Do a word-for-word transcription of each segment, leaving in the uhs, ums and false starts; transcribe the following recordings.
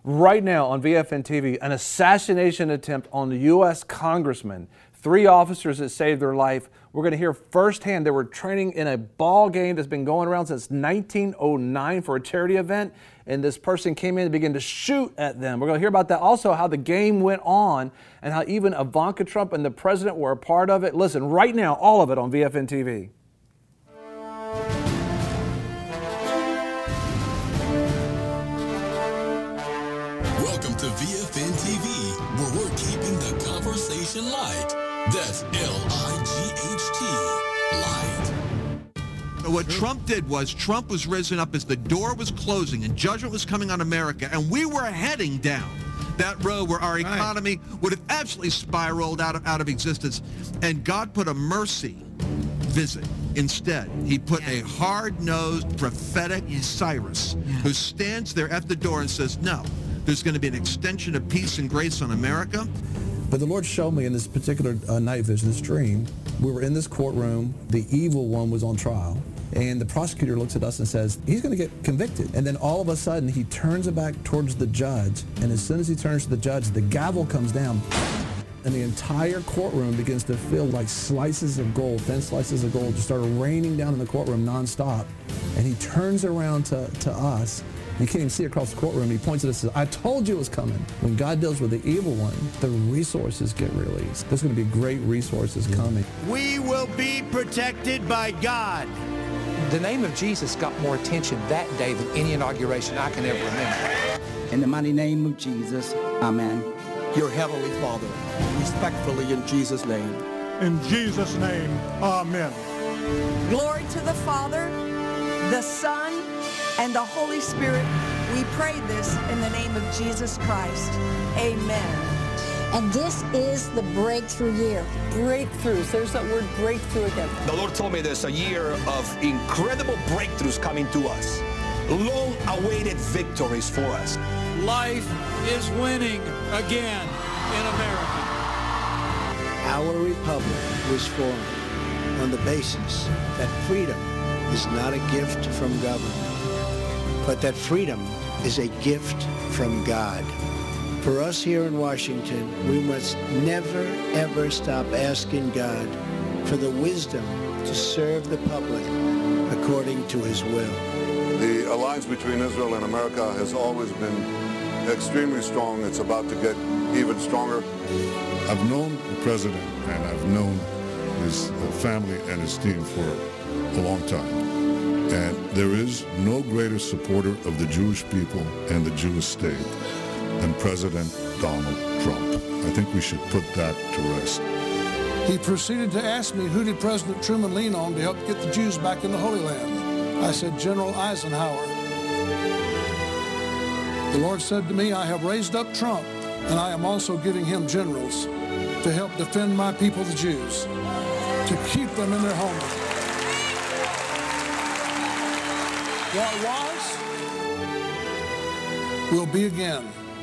Right now on V F N T V, an assassination attempt on the U S congressman. Three officers that saved their life. We're going to hear firsthand they were training in a ball game that's been going around since nineteen oh nine for a charity event, and this person came in and began to shoot at them. We're going to hear about that. Also, how the game went on and how even Ivanka Trump and the president were a part of it. Listen, right now, all of it on V F N T V. Welcome to V F N T V, where we're keeping the conversation light. That's L I G H T, light. What Trump did was Trump was risen up as the door was closing and judgment was coming on America, and we were heading down that road where our economy would have absolutely spiraled out of, out of existence. And God put a mercy visit. Instead, he put a hard-nosed, prophetic Cyrus who stands there at the door and says, no, there's going to be an extension of peace and grace on America. But the Lord showed me in this particular uh, night vision, this dream, we were in this courtroom, the evil one was on trial, and the prosecutor looks at us and says, he's going to get convicted. And then all of a sudden, he turns it back towards the judge, and as soon as he turns to the judge, the gavel comes down, and the entire courtroom begins to feel like slices of gold, thin slices of gold, just started raining down in the courtroom nonstop. And he turns around to, to us. You can't even see across the courtroom. He points at us and says, I told you it was coming. When God deals with the evil one, the resources get released. There's going to be great resources coming. We will be protected by God. The name of Jesus got more attention that day than any inauguration I can ever remember. In the mighty name of Jesus, amen. Your Heavenly Father, respectfully in Jesus' name. In Jesus' name, amen. Glory to the Father, the Son, and the Holy Spirit. We pray this in the name of Jesus Christ. Amen. And this is the breakthrough year. Breakthroughs. There's that word breakthrough again. The Lord told me there's a year of incredible breakthroughs coming to us. Long-awaited victories for us. Life is winning again in America. Our republic was formed on the basis that freedom is not a gift from government, but that freedom is a gift from God. For us here in Washington, we must never, ever stop asking God for the wisdom to serve the public according to his will. The alliance between Israel and America has always been extremely strong. It's about to get even stronger. I've known the president and I've known his family and his team for a long time. And there is no greater supporter of the Jewish people and the Jewish state than President Donald Trump. I think we should put that to rest. He proceeded to ask me, who did President Truman lean on to help get the Jews back in the Holy Land? I said, General Eisenhower. The Lord said to me, I have raised up Trump, and I am also giving him generals to help defend my people, the Jews, to keep them in their homeland. What was will be again.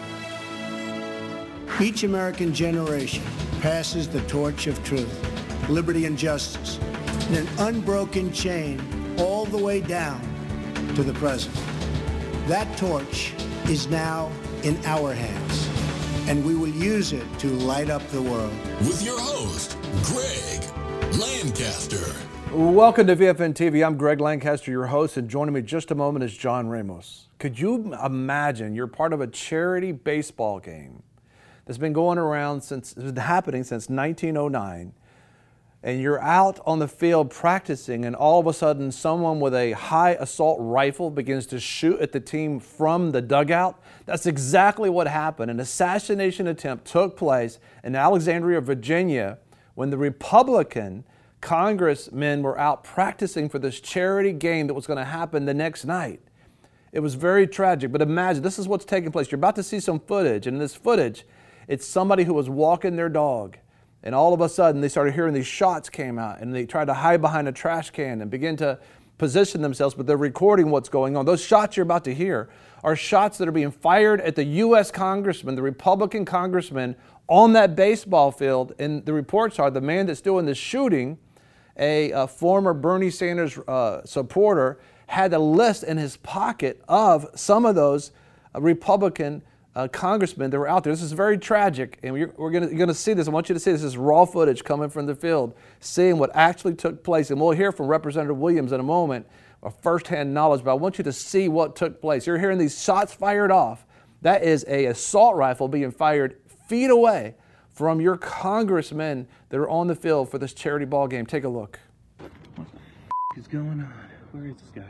Each American generation passes the torch of truth, liberty, and justice in an unbroken chain all the way down to the president. That torch is now in our hands, and we will use it to light up the world. With your host, Greg Lancaster. Welcome to V F N T V. I'm Greg Lancaster, your host, and joining me just a moment is John Ramos. Could you imagine you're part of a charity baseball game that's been going around since, it's been happening since nineteen oh nine, and you're out on the field practicing, and all of a sudden someone with a high assault rifle begins to shoot at the team from the dugout? That's exactly what happened. An assassination attempt took place in Alexandria, Virginia, when the Republican congressmen were out practicing for this charity game that was going to happen the next night. It was very tragic, but imagine, this is what's taking place. You're about to see some footage, and in this footage, it's somebody who was walking their dog, and all of a sudden they started hearing these shots came out, and they tried to hide behind a trash can and begin to position themselves, but they're recording what's going on. Those shots you're about to hear are shots that are being fired at the U S congressman, the Republican congressman on that baseball field, and the reports are the man that's doing the shooting, a, a former Bernie Sanders uh, supporter, had a list in his pocket of some of those uh, Republican uh, congressmen that were out there. This is very tragic, and we're, we're gonna, you're going to see this. I want you to see this. This is raw footage coming from the field, seeing what actually took place. And we'll hear from Representative Williams in a moment, a firsthand knowledge, but I want you to see what took place. You're hearing these shots fired off. That is an assault rifle being fired feet away from your congressmen that are on the field for this charity ball game. Take a look. What the is going on? Where is this guy?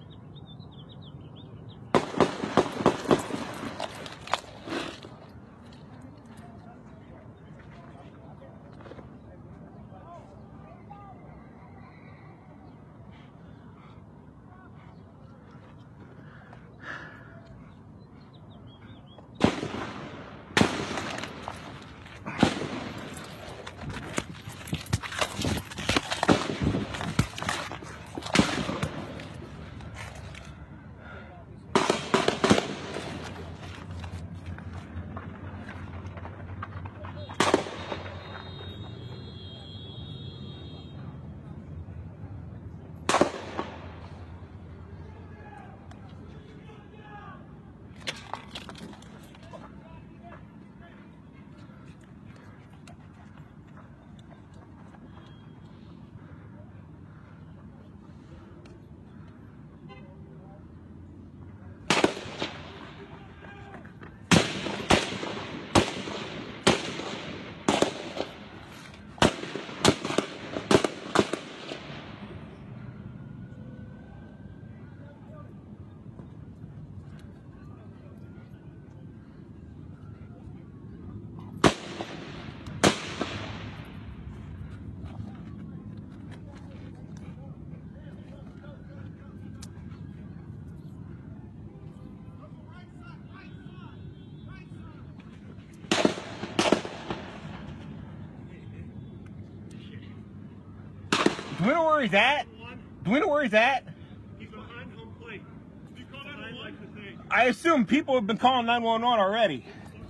Do we know where he's at? Do we know where he's at? He's behind home plate. You call nine one one? I assume people have been calling nine one one already.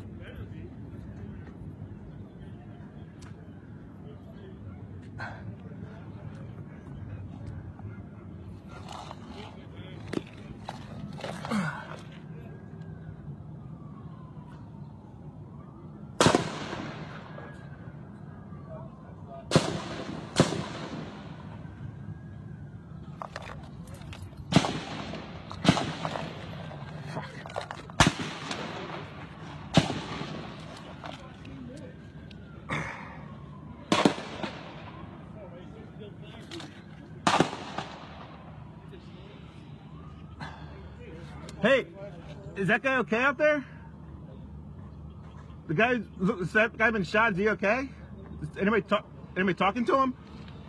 Hey, is that guy okay out there? The guy, is that guy been shot? Is he okay? Is anybody talk? Anybody talking to him?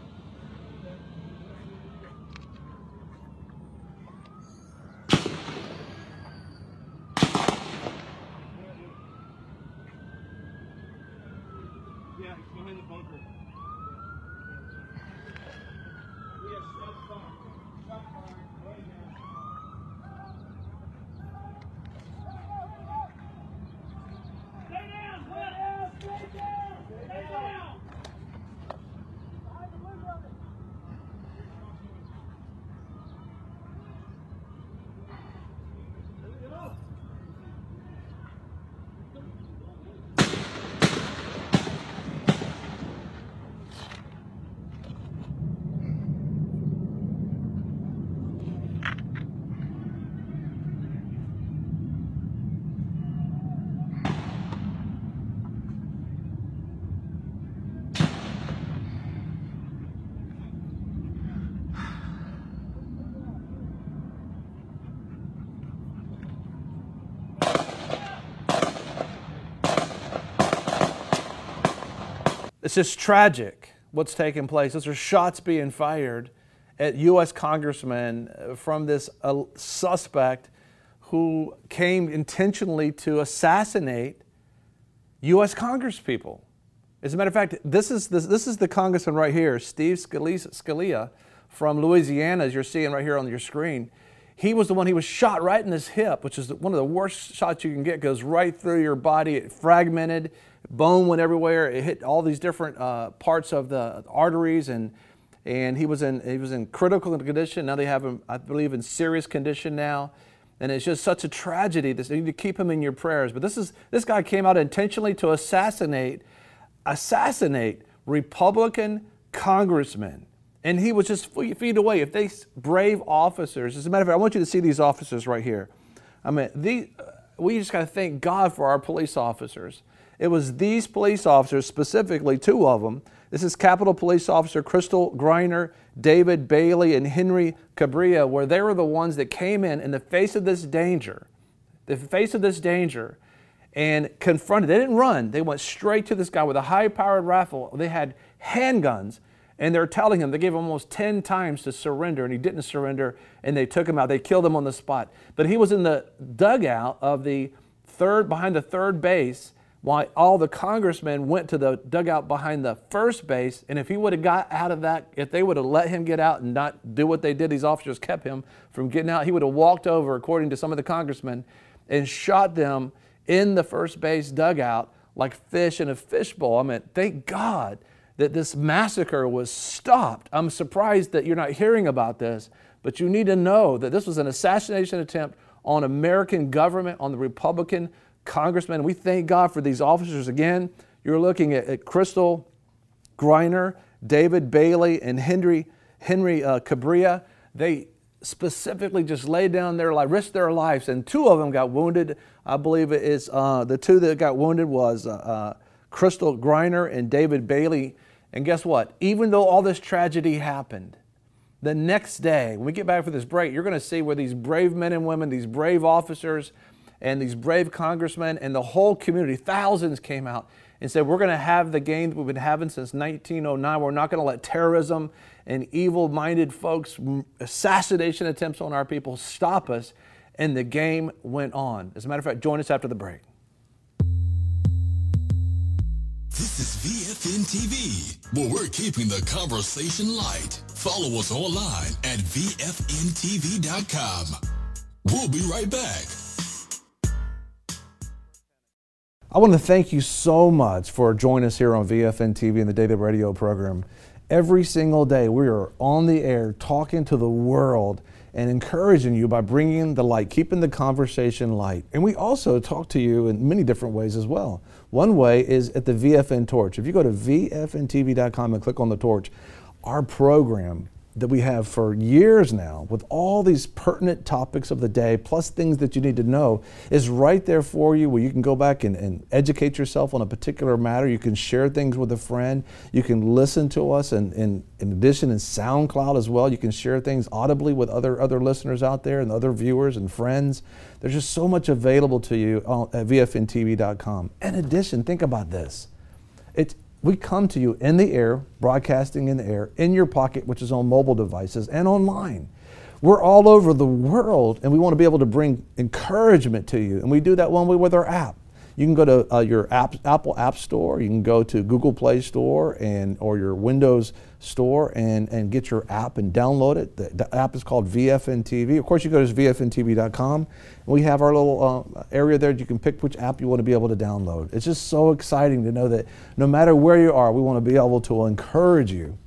Yeah, he's behind the bunker. Yes, that's fine. That's fine. Right now. Stay down! Stay down! Stay down! Stay down! It's just tragic what's taking place. Those are shots being fired at U S congressmen from this uh, suspect who came intentionally to assassinate U S congresspeople. As a matter of fact, this is, this, this is the congressman right here, Steve Scalia, Scalia from Louisiana, as you're seeing right here on your screen. He was the one, he was shot right in his hip, which is one of the worst shots you can get. It goes right through your body, it fragmented, bone went everywhere. It hit all these different uh, parts of the arteries, and and he was in he was in critical condition. Now they have him, I believe, in serious condition now. And it's just such a tragedy. This, you need to keep him in your prayers. But this is this guy came out intentionally to assassinate, assassinate Republican congressmen. And he was just feet away. If they brave officers, as a matter of fact, I want you to see these officers right here. I mean, these, we just got to thank God for our police officers. It was these police officers, specifically two of them. This is Capitol Police Officer Crystal Griner, David Bailey, and Henry Cabrera, where they were the ones that came in in the face of this danger, the face of this danger, and confronted. They didn't run. They went straight to this guy with a high-powered rifle. They had handguns. And they're telling him, they gave him almost ten times to surrender, and he didn't surrender, and they took him out. They killed him on the spot. But he was in the dugout of the third, behind the third base, while all the congressmen went to the dugout behind the first base. And if he would have got out of that, if they would have let him get out and not do what they did, these officers kept him from getting out, he would have walked over, according to some of the congressmen, and shot them in the first base dugout like fish in a fishbowl. I mean, thank God that this massacre was stopped. I'm surprised that you're not hearing about this, but you need to know that this was an assassination attempt on American government, on the Republican congressmen. We thank God for these officers. Again, you're looking at, at Crystal Griner, David Bailey, and Henry, Henry uh, Cabrera. They specifically just laid down their life, risked their lives, and two of them got wounded. I believe it is uh, the two that got wounded was uh, uh, Crystal Griner and David Bailey. And guess what? Even though all this tragedy happened, the next day, when we get back for this break, you're going to see where these brave men and women, these brave officers, and these brave congressmen and the whole community, thousands came out and said, we're going to have the game that we've been having since nineteen oh nine. We're not going to let terrorism and evil-minded folks, assassination attempts on our people stop us. And the game went on. As a matter of fact, join us after the break. This is V F N T V, where we're keeping the conversation light. Follow us online at V F N T V dot com. We'll be right back. I want to thank you so much for joining us here on V F N T V and the Daily Radio program. Every single day we are on the air talking to the world and encouraging you by bringing the light, keeping the conversation light. And we also talk to you in many different ways as well. One way is at the V F N Torch. If you go to V F N T V dot com and click on the torch, our program that we have for years now with all these pertinent topics of the day, plus things that you need to know, is right there for you, where you can go back and, and educate yourself on a particular matter. You can share things with a friend. You can listen to us, and, and in addition in SoundCloud as well. You can share things audibly with other, other listeners out there and other viewers and friends. There's just so much available to you at V F N T V dot com. In addition, think about this. It's We come to you in the air, broadcasting in the air, in your pocket, which is on mobile devices, and online. We're all over the world, and we want to be able to bring encouragement to you. And we do that one way with our app. You can go to uh, your app, Apple App Store. You can go to Google Play Store and or your Windows Store and, and get your app and download it. The, the app is called V F N T V. Of course, you go to V F N T V dot com. We have our little uh, area there. You can pick which app you want to be able to download. It's just so exciting to know that no matter where you are, we want to be able to encourage you.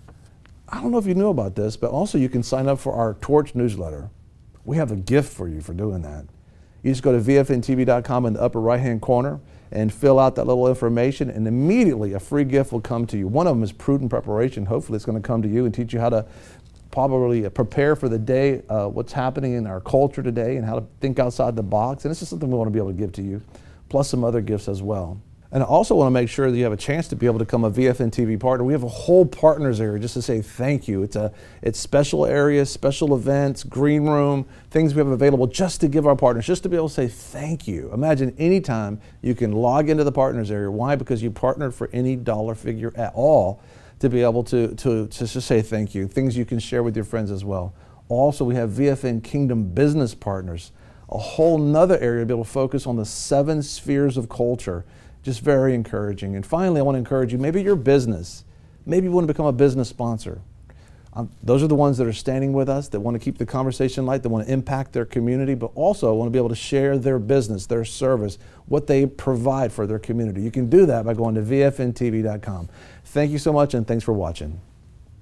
I don't know if you knew about this, but also you can sign up for our Torch newsletter. We have a gift for you for doing that. You just go to V F N T V dot com in the upper right-hand corner and fill out that little information, and immediately a free gift will come to you. One of them is Prudent Preparation. Hopefully it's going to come to you and teach you how to probably prepare for the day, uh, what's happening in our culture today, and how to think outside the box. And this is something we want to be able to give to you, plus some other gifts as well. And I also want to make sure that you have a chance to be able to become a V F N T V partner. We have a whole partners area just to say thank you. It's a it's special areas, special events, green room, things we have available just to give our partners, just to be able to say thank you. Imagine anytime you can log into the partners area. Why? Because you partnered for any dollar figure at all to be able to, to, to just say thank you. Things you can share with your friends as well. Also, we have V F N Kingdom Business Partners, a whole nother area to be able to focus on the seven spheres of culture. Just very encouraging. And finally, I want to encourage you, maybe your business, maybe you want to become a business sponsor. Um, those are the ones that are standing with us, that want to keep the conversation light, that want to impact their community, but also want to be able to share their business, their service, what they provide for their community. You can do that by going to V F N T V dot com. Thank you so much, and thanks for watching.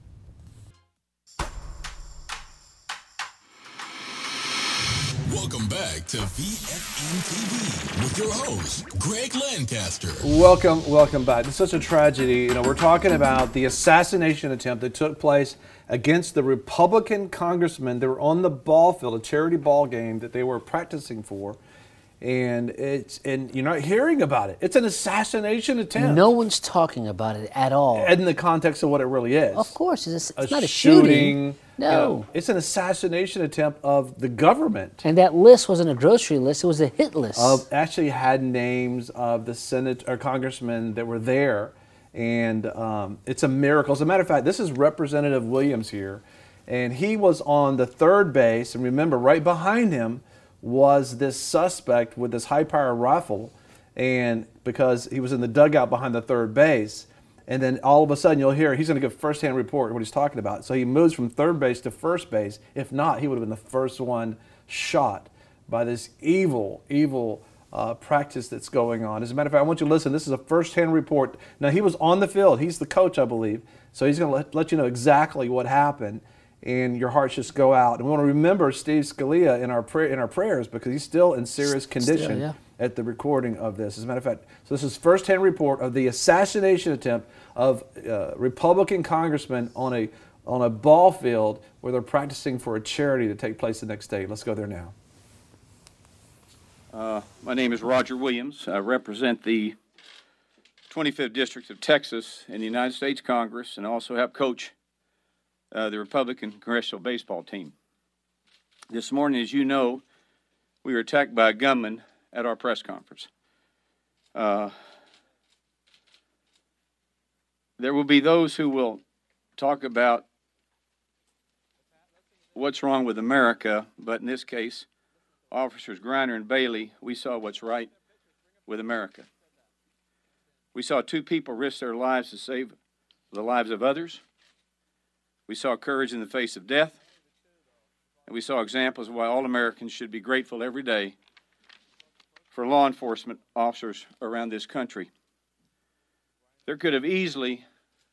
Welcome back to V F N T V with your host, Greg Lancaster. Welcome, welcome back. It's such a tragedy. You know, we're talking about the assassination attempt that took place against the Republican congressmen that were on the ball field, a charity ball game that they were practicing for. And it's and you're not hearing about it. It's an assassination attempt. No one's talking about it at all. In the context of what it really is. Of course, it's, it's a not a shooting. shooting. No. You know, it's an assassination attempt of the government. And that list wasn't a grocery list, it was a hit list. Of actually had names of the Senate or congressmen that were there. And um, it's a miracle. As a matter of fact, this is Representative Williams here. And he was on the third base. And remember, right behind him was this suspect with this high-power rifle, and because he was in the dugout behind the third base, and then all of a sudden you'll hear he's going to give first-hand report what he's talking about. So he moves from third base to first base. If not, he would have been the first one shot by this evil, evil uh, practice that's going on. As a matter of fact, I want you to listen. This is a first-hand report. Now, he was on the field. He's the coach, I believe. So he's going to let, let you know exactly what happened. And your hearts just go out. And we want to remember Steve Scalia in our pray, in our prayers because he's still in serious condition still, yeah. at the recording of this. As a matter of fact, so this is first-hand report of the assassination attempt of uh, Republican congressmen on a on a ball field where they're practicing for a charity to take place the next day. Let's go there now. Uh, my name is Roger Williams. I represent the twenty-fifth District of Texas in the United States Congress, and also help coach Uh, the Republican Congressional Baseball Team. This morning, as you know, we were attacked by a gunman at our press conference. Uh, there will be those who will talk about what's wrong with America, but in this case, Officers Griner and Bailey, we saw what's right with America. We saw two people risk their lives to save the lives of others. We saw courage in the face of death, and we saw examples of why all Americans should be grateful every day for law enforcement officers around this country. There could have easily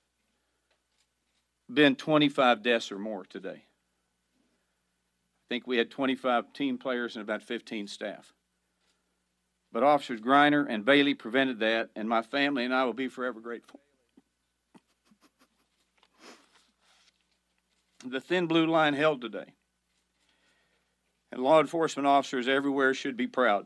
been twenty-five deaths or more today. I think we had twenty-five team players and about fifteen staff. But Officers Griner and Bailey prevented that, and my family and I will be forever grateful. The thin blue line held today, and law enforcement officers everywhere should be proud.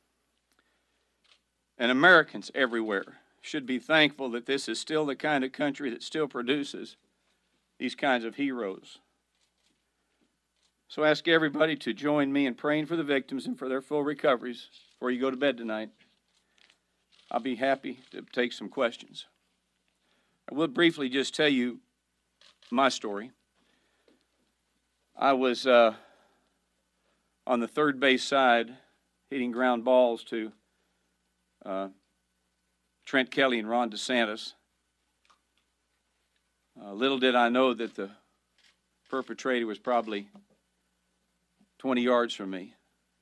And Americans everywhere should be thankful that this is still the kind of country that still produces these kinds of heroes. So I ask everybody to join me in praying for the victims and for their full recoveries before you go to bed tonight. I'll be happy to take some questions. I will briefly just tell you my story. I was uh, on the third base side hitting ground balls to uh, Trent Kelly and Ron DeSantis. Uh, little did I know that the perpetrator was probably twenty yards from me.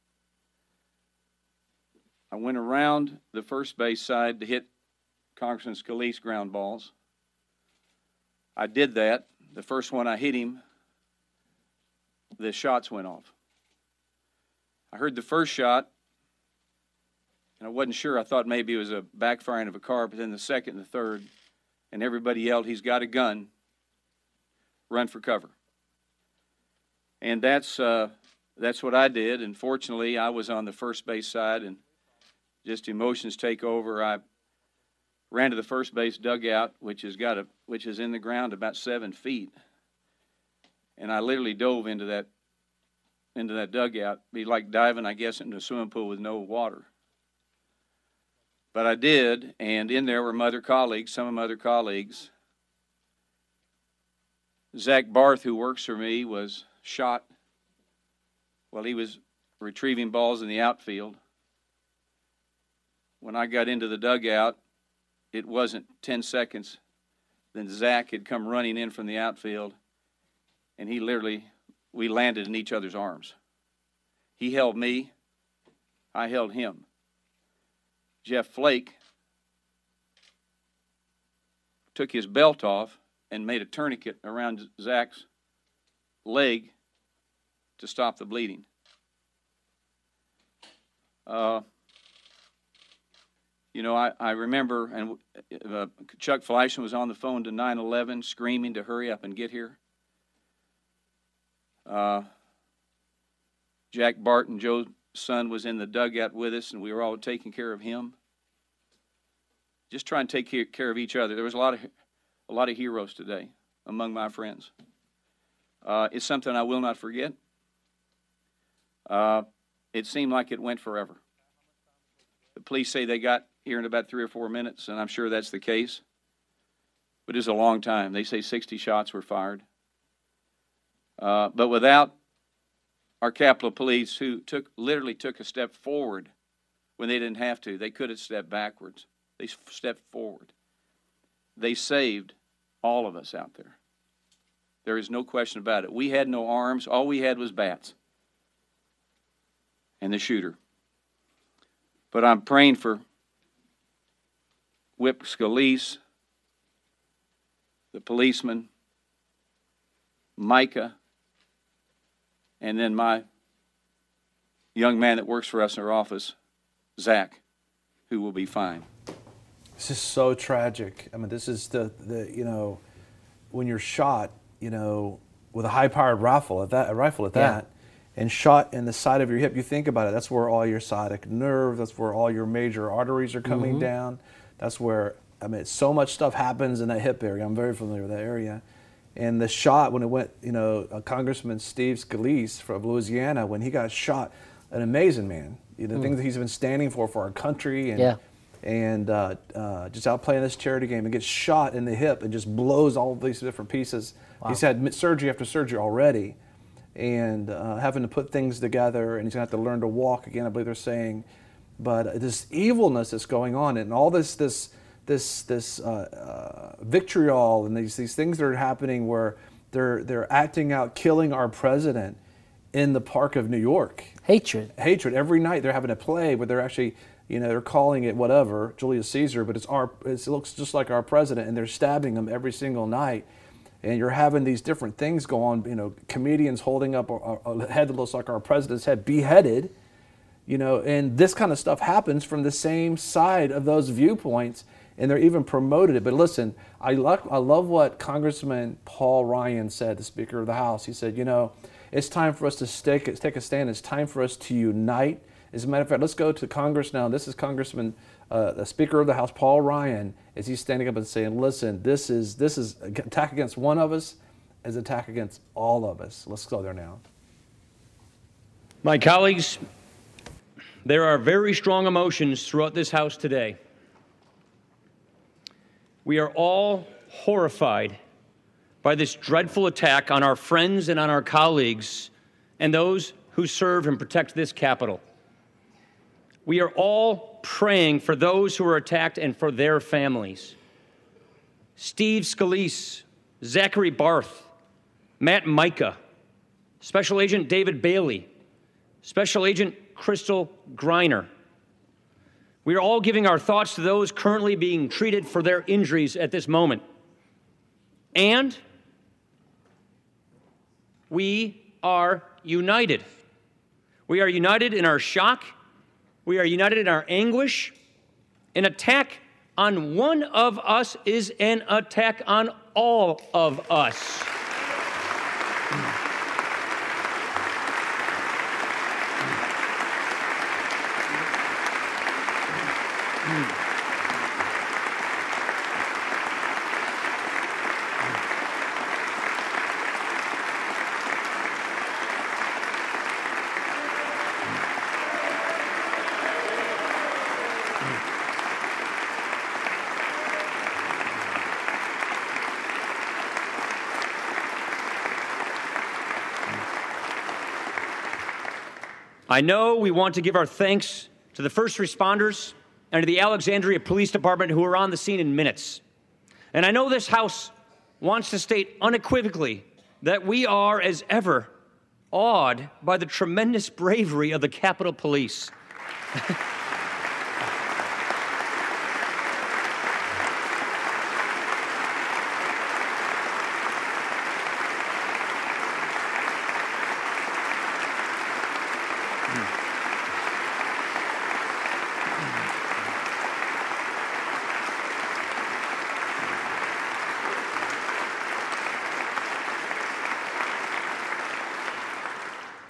I went around the first base side to hit Congressman Scalise ground balls. I did that. The first one I hit him, the shots went off. I heard the first shot, and I wasn't sure. I thought maybe it was a backfiring of a car, but then the second and the third, and everybody yelled, "He's got a gun, run for cover." And that's uh, that's what I did, and fortunately I was on the first base side, and just emotions take over. I ran to the first base dugout, which has got a which is in the ground about seven feet. And I literally dove into that into that dugout. It'd be like diving, I guess, into a swimming pool with no water. But I did, and in there were my other colleagues, some of my other colleagues. Zach Barth, who works for me, was shot while he was retrieving balls in the outfield. When I got into the dugout, it wasn't ten seconds. Then Zach had come running in from the outfield, and he literally, we landed in each other's arms. He held me, I held him. Jeff Flake took his belt off and made a tourniquet around Zach's leg to stop the bleeding. Uh, you know, I, I remember, and uh, Chuck Fleischman was on the phone to nine eleven screaming to hurry up and get here. Uh, Jack Barton, Joe's son, was in the dugout with us, and we were all taking care of him. Just try and take care of each other. There was a lot of, a lot of heroes today among my friends. Uh, it's something I will not forget. Uh, it seemed like it went forever. The police say they got here in about three or four minutes, and I'm sure that's the case. But it was a long time. They say sixty shots were fired. Uh, but without our Capitol Police, who took literally took a step forward when they didn't have to, they could have stepped backwards. They stepped forward. They saved all of us out there. There is no question about it. We had no arms. All we had was bats and the shooter. But I'm praying for Whip Scalise, the policeman, Micah, and then my young man that works for us in our office, Zach, who will be fine. This is so tragic. I mean, this is the, the you know, when you're shot, you know, with a high-powered rifle at that, a rifle at Yeah. that, and shot in the side of your hip. You think about it. That's where all your sciatic nerve. That's where all your major arteries are coming Mhm. down. That's where I mean, so much stuff happens in that hip area. I'm very familiar with that area. And the shot when it went, you know, uh, Congressman Steve Scalise from Louisiana, when he got shot, an amazing man. You know, the Mm. things that he's been standing for for our country and. Yeah. and uh, uh, just out playing this charity game and gets shot in the hip and just blows all these different pieces. Wow. He's had surgery after surgery already and uh, having to put things together, and he's going to have to learn to walk again, I believe they're saying. But this evilness that's going on and all this this this this uh, uh, vitriol and these these things that are happening where they're they're acting out killing our president in the Park of New York. Hatred. Hatred. Every night they're having a play where they're actually, you know, they're calling it whatever, Julius Caesar, but it's our, it's, it looks just like our president, and they're stabbing him every single night. And you're having these different things go on, you know, comedians holding up a, a head that looks like our president's head, beheaded, you know, and this kind of stuff happens from the same side of those viewpoints, and they're even promoted it. But listen, I love, I love what Congressman Paul Ryan said, the Speaker of the House. He said, you know, it's time for us to take, take a stand. It's time for us to unite. As a matter of fact, let's go to Congress now. This is Congressman, uh, the Speaker of the House, Paul Ryan, as he's standing up and saying, listen, this is, this is an attack against one of us is an attack against all of us. Let's go there now. My colleagues, there are very strong emotions throughout this House today. We are all horrified by this dreadful attack on our friends and on our colleagues and those who serve and protect this Capitol. We are all praying for those who were attacked and for their families. Steve Scalise, Zachary Barth, Matt Micah, Special Agent David Bailey, Special Agent Crystal Griner. We are all giving our thoughts to those currently being treated for their injuries at this moment. And we are united. We are united in our shock. We are united in our anguish. An attack on one of us is an attack on all of us. I know we want to give our thanks to the first responders and to the Alexandria Police Department who were on the scene in minutes. And I know this House wants to state unequivocally that we are, as ever, awed by the tremendous bravery of the Capitol Police.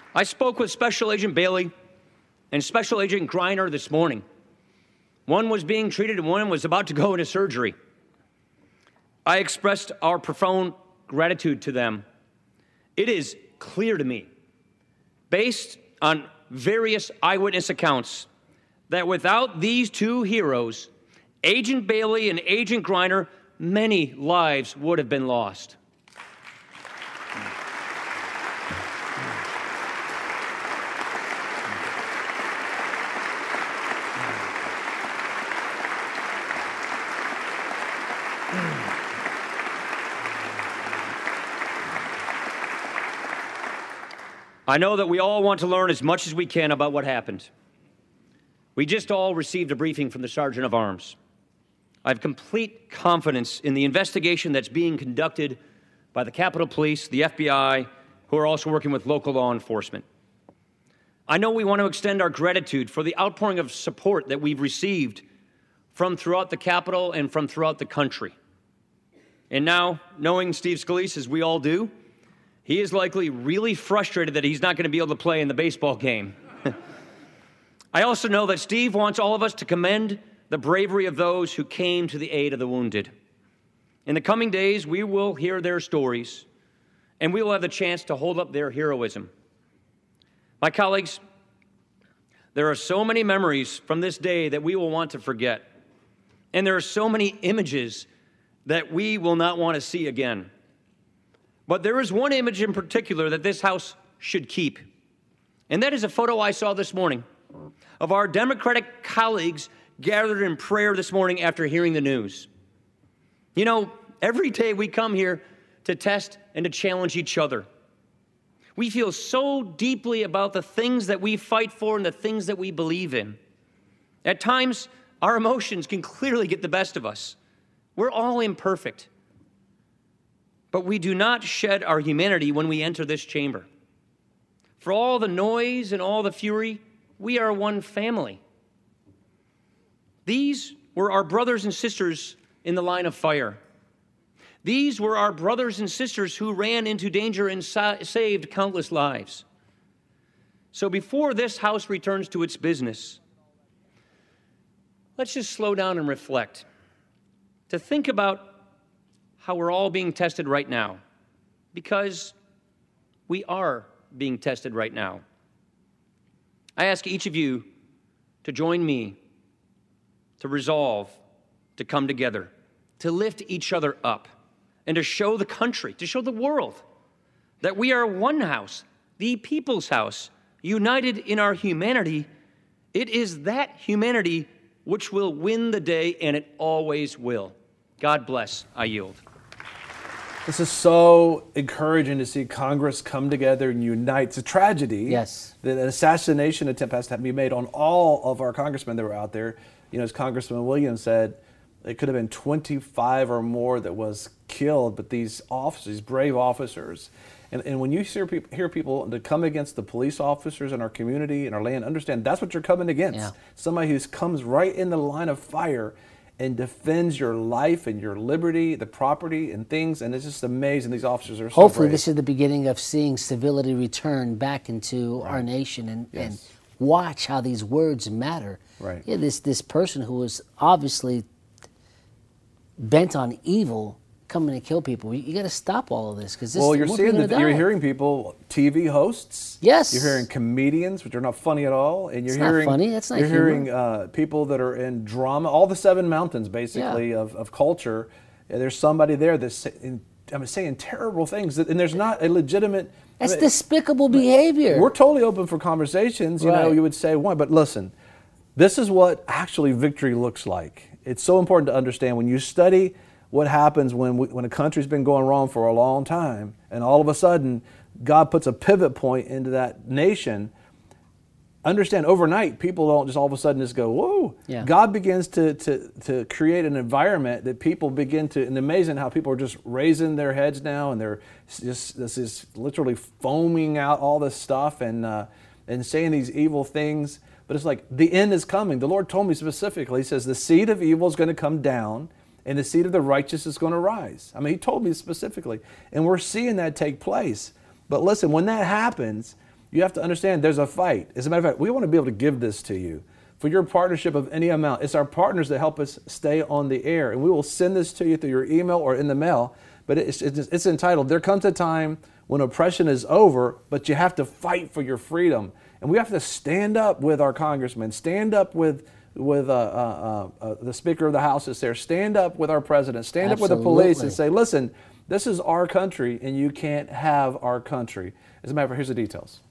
I spoke with Special Agent Bailey and Special Agent Griner this morning. One was being treated and one was about to go into surgery. I expressed our profound gratitude to them. It is clear to me, based on various eyewitness accounts, that without these two heroes, Agent Bailey and Agent Griner, many lives would have been lost. I know that we all want to learn as much as we can about what happened. We just all received a briefing from the Sergeant of Arms. I have complete confidence in the investigation that's being conducted by the Capitol Police, the F B I, who are also working with local law enforcement. I know we want to extend our gratitude for the outpouring of support that we've received from throughout the Capitol and from throughout the country. And now, knowing Steve Scalise, as we all do, he is likely really frustrated that he's not going to be able to play in the baseball game. I also know that Steve wants all of us to commend the bravery of those who came to the aid of the wounded. In the coming days, we will hear their stories, and we will have the chance to hold up their heroism. My colleagues, there are so many memories from this day that we will want to forget, and there are so many images that we will not want to see again. But there is one image in particular that this House should keep, and that is a photo I saw this morning of our Democratic colleagues gathered in prayer this morning after hearing the news. You know, every day we come here to test and to challenge each other. We feel so deeply about the things that we fight for and the things that we believe in. At times, our emotions can clearly get the best of us. We're all imperfect. But we do not shed our humanity when we enter this chamber. For all the noise and all the fury, we are one family. These were our brothers and sisters in the line of fire. These were our brothers and sisters who ran into danger and sa- saved countless lives. So before this House returns to its business, let's just slow down and reflect, to think about how we're all being tested right now, because we are being tested right now. I ask each of you to join me to resolve to come together, to lift each other up, and to show the country, to show the world that we are one house, the people's house, united in our humanity. It is that humanity which will win the day, and it always will. God bless. I yield. This is so encouraging to see Congress come together and unite. It's a tragedy. Yes. That an assassination attempt has to be made on all of our congressmen that were out there. You know, as Congressman Williams said, it could have been twenty-five or more that was killed, but these officers, these brave officers, and, and when you hear people, hear people to come against the police officers in our community and our land, understand that's what you're coming against. Yeah. Somebody who comes right in the line of fire and defends your life and your liberty, the property and things, and it's just amazing. These officers are so Hopefully brave. This is the beginning of seeing civility return back into right. our nation, and, yes. and watch how these words matter. Right. Yeah, this, this person who was obviously bent on evil coming to kill people. You, you got to stop all of this, because this. Well, you're more seeing people that. are You're gonna die. hearing people, T V hosts. Yes. You're hearing comedians, which are not funny at all, and you're It's not hearing. funny. That's not You're humor. hearing uh, people that are in drama. All the seven mountains, basically, Yeah. of, of culture. And there's somebody there that's saying, I mean, saying terrible things, that, and there's not a legitimate. That's I mean, despicable behavior. We're totally open for conversations. You know, Right. you would say one, but listen, this is what actually victory looks like. It's so important to understand when you study what happens when we, when a country's been going wrong for a long time, and all of a sudden God puts a pivot point into that nation. Understand, overnight, people don't just all of a sudden just go, whoa. Yeah. God begins to, to, to create an environment that people begin to, and amazing how people are just raising their heads now, and they're just, this is literally foaming out all this stuff and, uh, and saying these evil things. But it's like, the end is coming. The Lord told me specifically, He says, the seed of evil is going to come down, and the seed of the righteous is going to rise. I mean, He told me specifically. And we're seeing that take place. But listen, when that happens, You have to understand there's a fight. As a matter of fact, we want to be able to give this to you. For your partnership of any amount, it's our partners that help us stay on the air. And we will send this to you through your email or in the mail. But it's, it's, it's entitled, There Comes a Time When Oppression is Over, but you have to fight for your freedom. And we have to stand up with our congressmen, stand up with with uh, uh, uh, the Speaker of the House that's there, stand up with our president, stand Absolutely. up with the police and say, listen, this is our country and you can't have our country. As a matter of fact, here's the details.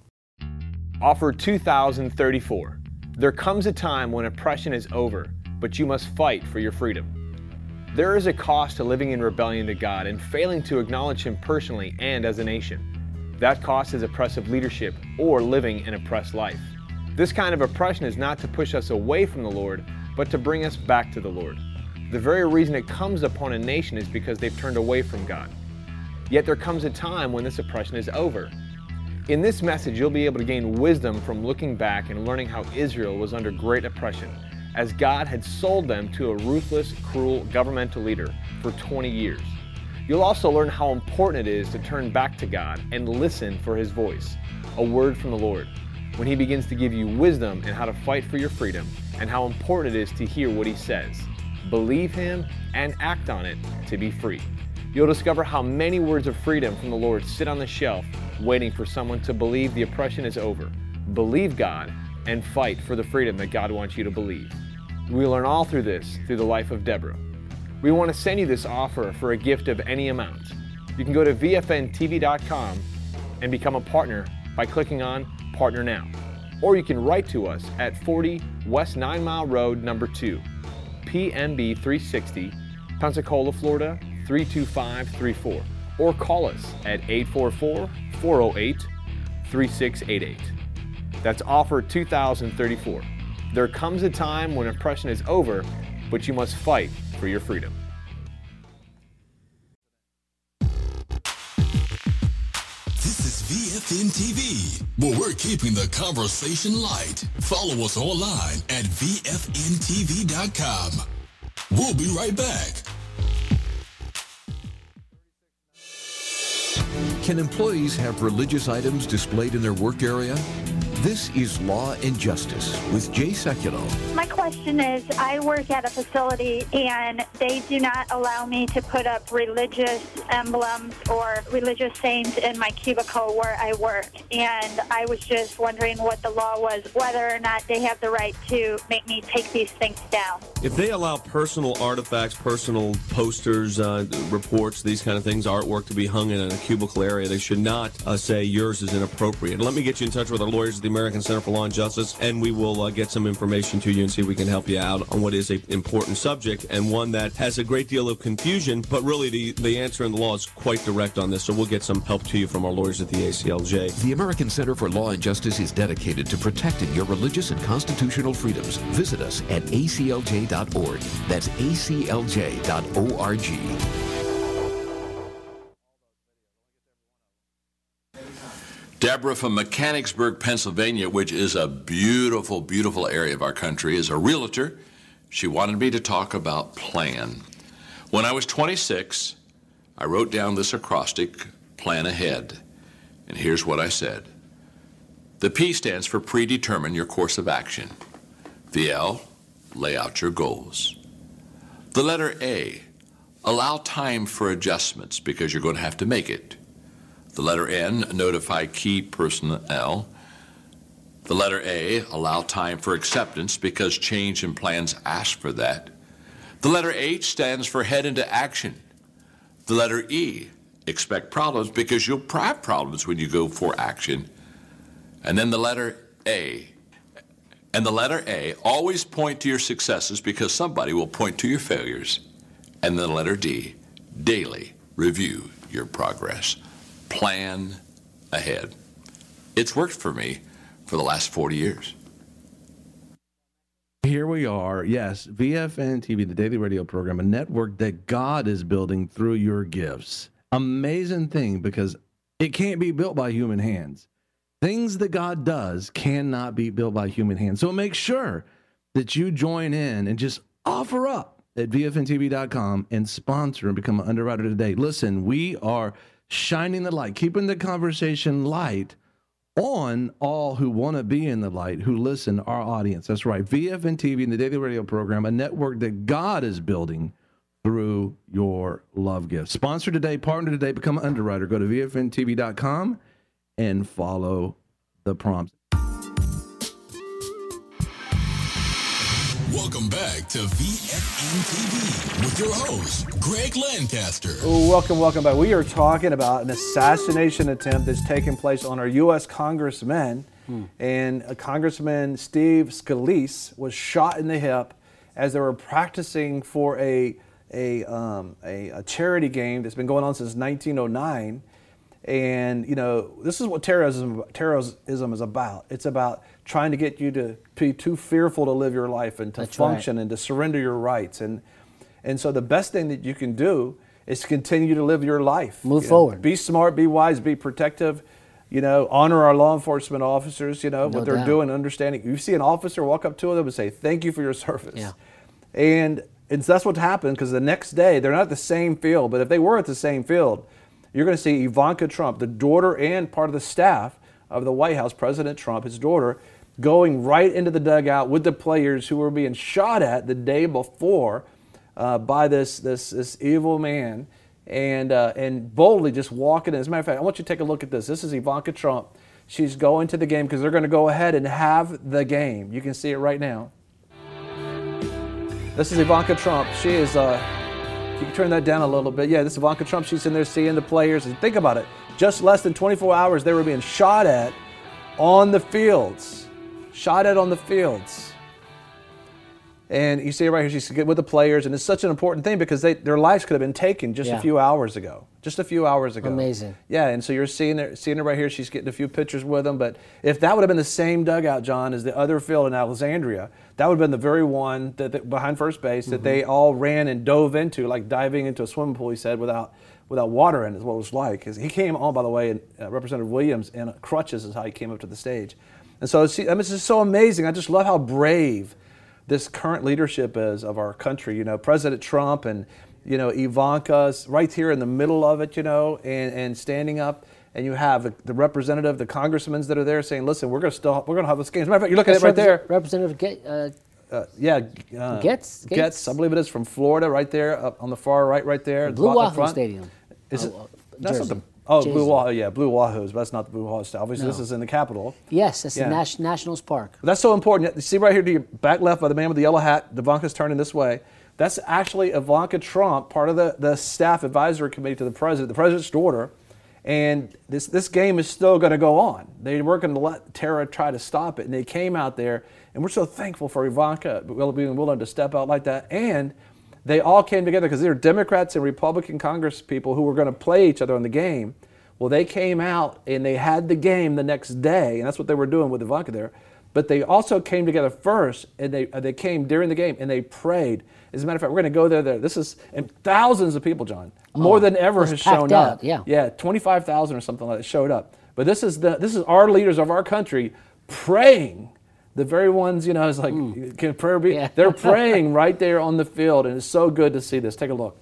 Offer two thousand thirty-four. There comes a time when oppression is over, but you must fight for your freedom. There is a cost to living in rebellion to God and failing to acknowledge Him personally and as a nation. That cost is oppressive leadership or living an oppressed life. This kind of oppression is not to push us away from the Lord, but to bring us back to the Lord. The very reason it comes upon a nation is because they've turned away from God. Yet there comes a time when this oppression is over. In this message, you'll be able to gain wisdom from looking back and learning how Israel was under great oppression, as God had sold them to a ruthless, cruel governmental leader for twenty years. You'll also learn how important it is to turn back to God and listen for His voice, a word from the Lord, when He begins to give you wisdom in how to fight for your freedom and how important it is to hear what He says, believe Him, and act on it to be free. You'll discover how many words of freedom from the Lord sit on the shelf waiting for someone to believe the oppression is over, believe God, and fight for the freedom that God wants you to believe. We learn all through this through the life of Deborah. We want to send you this offer for a gift of any amount. You can go to V F N T V dot com and become a partner by clicking on Partner Now. Or you can write to us at forty West Nine Mile Road, number two, P M B three sixty, Pensacola, Florida, three two five three four. Or call us at eight four four, four oh eight, three six eight eight. That's offer two thousand thirty-four. There comes a time when oppression is over, but you must fight for your freedom. This is V F N T V, where we're keeping the conversation light. Follow us online at V F N T V dot com. We'll be right back. Can employees have religious items displayed in their work area? This is Law and Justice with Jay Sekulow. My question is, I work at a facility and they do not allow me to put up religious emblems or religious sayings in my cubicle where I work. And I was just wondering what the law was, whether or not they have the right to make me take these things down. If they allow personal artifacts, personal posters, uh, reports, these kind of things, artwork to be hung in a cubicle area, they should not uh, say yours is inappropriate. Let me get you in touch with our lawyers at the American Center for Law and Justice, and we will uh, get some information to you and see if we can help you out on what is an important subject and one that has a great deal of confusion, but really the, the answer in the law is quite direct on this, so we'll get some help to you from our lawyers at the A C L J. The American Center for Law and Justice is dedicated to protecting your religious and constitutional freedoms. Visit us at A C L J dot org. That's A C L J dot org. Deborah from Mechanicsburg, Pennsylvania, which is a beautiful, beautiful area of our country, is a realtor. She wanted me to talk about plan. When I was twenty-six, I wrote down this acrostic, plan ahead. And here's what I said. The P stands for predetermine your course of action. The L, lay out your goals. The letter A, allow time for adjustments because you're going to have to make it. The letter N, notify key personnel. The letter A, allow time for acceptance because change in plans ask for that. The letter H stands for head into action. The letter E, expect problems because you'll have problems when you go for action. And then the letter A. And the letter A, always point to your successes because somebody will point to your failures. And then the letter D, daily review your progress. Plan ahead. It's worked for me for the last forty years. Here we are. Yes, V F N T V, the daily radio program, a network that God is building through your gifts. Amazing thing, because it can't be built by human hands. Things that God does cannot be built by human hands. So make sure that you join in and just offer up at V F N T V dot com and sponsor and become an underwriter today. Listen, we are shining the light, keeping the conversation light on all who want to be in the light, who listen, our audience. That's right. V F N T V and the Daily Radio Program, a network that God is building through your love gift. Sponsor today, partner today, become an underwriter. Go to V F N T V dot com and follow the prompts. Welcome back to V F N T V with your host, Greg Lancaster. Oh, welcome, welcome back. We are talking about an assassination attempt that's taken place on our U S congressman. Hmm. And a Congressman Steve Scalise was shot in the hip as they were practicing for a, a, um, a, a charity game that's been going on since nineteen oh nine. And, you know, this is what terrorism, terrorism is about. It's about trying to get you to be too fearful to live your life and to That's function right. and to surrender your rights. And and so the best thing that you can do is continue to live your life. Move you forward. Know, be smart, be wise, be protective. You know, honor our law enforcement officers, you know, No what they're doubt. doing, understanding. You see an officer, walk up to them and say, thank you for your service. Yeah. And, and so that's what happened, because the next day, they're not at the same field, but if they were at the same field, you're going to see Ivanka Trump, the daughter and part of the staff of the White House, President Trump, his daughter, going right into the dugout with the players who were being shot at the day before uh, by this, this, this evil man, and, uh, and boldly just walking in. As a matter of fact, I want you to take a look at this. This is Ivanka Trump. She's going to the game because they're going to go ahead and have the game. You can see it right now. This is Ivanka Trump. She is... Uh, You can turn that down a little bit. Yeah, this is Ivanka Trump. She's in there seeing the players. And think about it. Just less than twenty-four hours, they were being shot at on the fields. Shot at on the fields. And you see it right here. She's with the players. And it's such an important thing because they, their lives could have been taken just Yeah. a few hours ago. Just a few hours ago. Amazing. Yeah, and so you're seeing it, seeing it right here. She's getting a few pictures with them. But if that would have been the same dugout, John, as the other field in Alexandria, that would have been the very one that, that behind first base that Mm-hmm. they all ran and dove into, like diving into a swimming pool, he said, without without water in it, is what it was like. 'Cause he came on, by the way, and uh, Representative Williams in crutches is how he came up to the stage. And so it's, I mean, it's just so amazing. I just love how brave this current leadership is of our country. You know, President Trump and, you know, Ivanka's right here in the middle of it, you know, and, and standing up. And you have the, the representative, the congressmen that are there saying, listen, we're going to still, we're going to have this game. As a matter of fact, you're looking at it right there. Representative Get, uh, Uh, yeah, uh, Getz? Getz, Getz? I believe it is, from Florida, right there, up on the far right, right there. Blue up Wahoo front. Stadium. Is Oh, it? uh, That's not Jersey. the. Oh, Jersey. Blue Wahoo, yeah, Blue Wahoos, but that's not the Blue Wahoo style. Obviously, No. this is in the Capitol. Yes, it's Yeah. the Nas- Nationals Park. But that's so important. You see right here to your back left by the man with the yellow hat, Ivanka's turning this way. That's actually Ivanka Trump, part of the, the staff advisory committee to the president, the president's daughter. And this, this game is still going to go on. They weren't going to let terror try to stop it. And they came out there, and we're so thankful for Ivanka being willing to step out like that. And they all came together because they were Democrats and Republican Congress people who were going to play each other in the game. Well, they came out and they had the game the next day, and that's what they were doing with Ivanka there. But they also came together first, and they they came during the game, and they prayed. As a matter of fact, we're going to go there. There, this is and thousands of people, John, more Oh, than ever it was has packed shown out, up. yeah. yeah, twenty-five thousand or something like that showed up. But this is the this is our leaders of our country praying. The very ones, you know, it's like, can prayer be? Yeah. They're praying right there on the field, and it's so good to see this. Take a look.